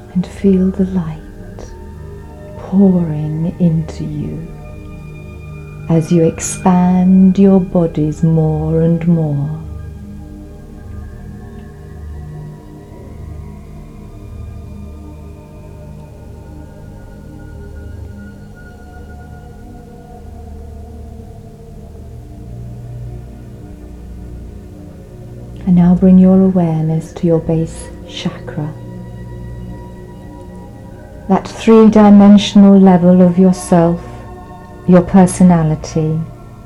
and feel the light pouring into you as you expand your bodies more and more. And now bring your awareness to your base chakra, that three-dimensional level of yourself, your personality.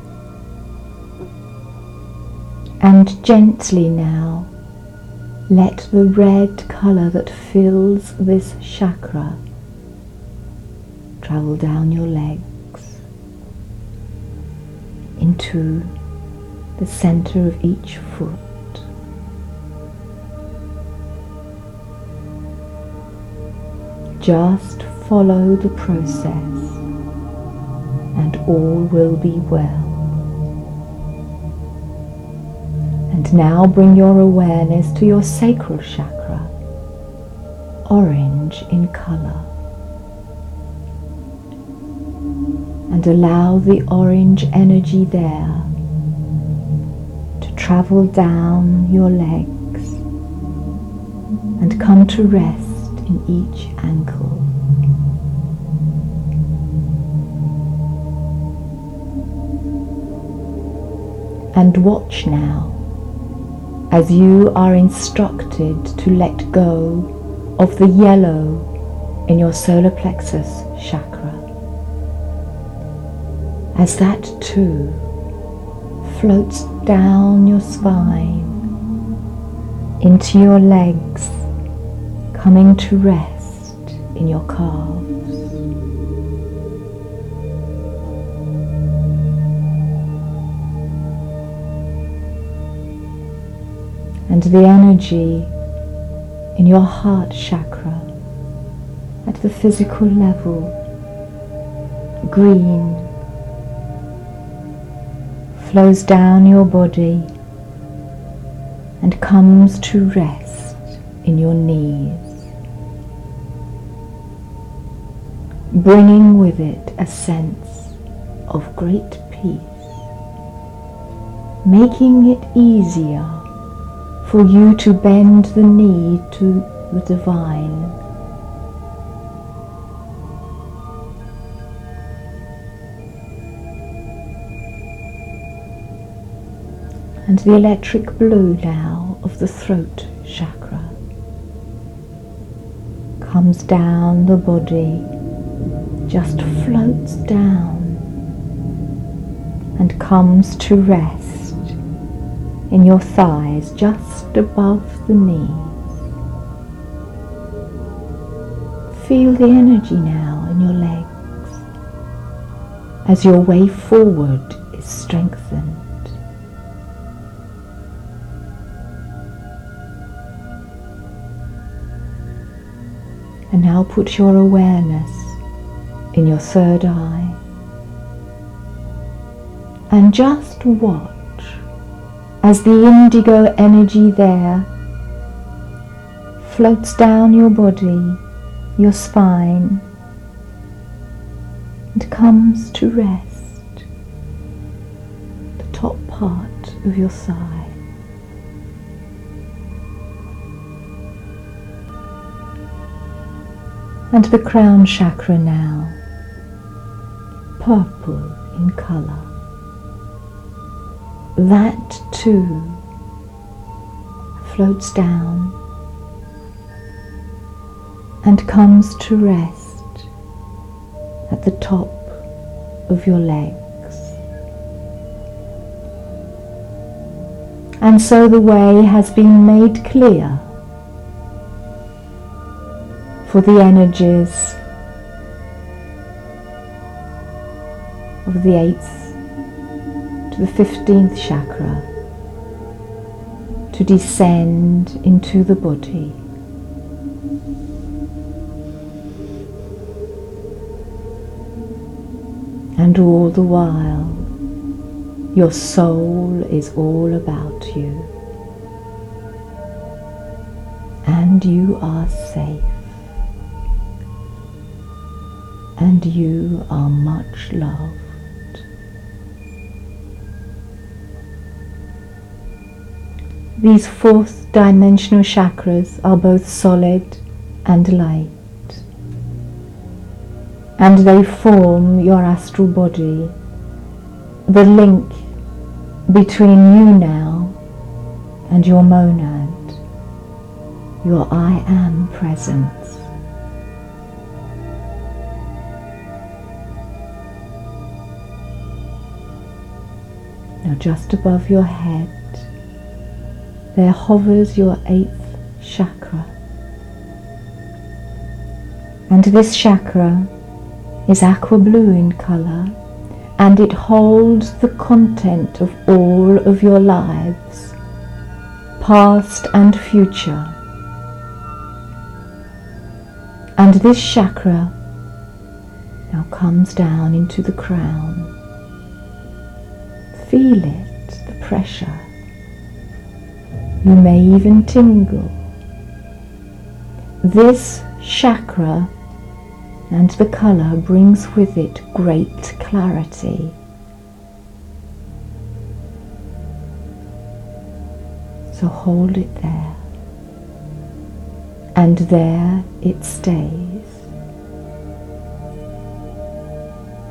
And gently now, let the red color that fills this chakra travel down your legs into the center of each foot. Just follow the process and all will be well. And now bring your awareness to your sacral chakra, orange in color. And allow the orange energy there to travel down your legs and come to rest in each ankle. And watch now as you are instructed to let go of the yellow in your solar plexus chakra, as that too floats down your spine into your legs, coming to rest in your calves. And the energy in your heart chakra at the physical level, green, flows down your body and comes to rest in your knees, bringing with it a sense of great peace, making it easier for you to bend the knee to the divine. And the electric blue now of the throat chakra comes down the body, just floats down and comes to rest in your thighs just above the knees. Feel the energy now in your legs as your way forward is strengthened. And now put your awareness in your third eye and just watch as the indigo energy there floats down your body, your spine, and comes to rest the top part of your thigh. And the crown chakra now, purple in color. That too floats down and comes to rest at the top of your legs. And so the way has been made clear for the energies of the 8th to the 15th chakra to descend into the body. And all the while, your soul is all about you, and you are safe. and you are much loved. These fourth dimensional chakras are both solid and light, and they form your astral body, the link between you now and your monad, your I am presence. Now just above your head, there hovers your 8th chakra. And this chakra is aqua blue in colour, and it holds the content of all of your lives, past and future. And this chakra now comes down into the crown. Feel it, the pressure. You may even tingle. This chakra and the colour brings with it great clarity. So hold it there, and there it stays.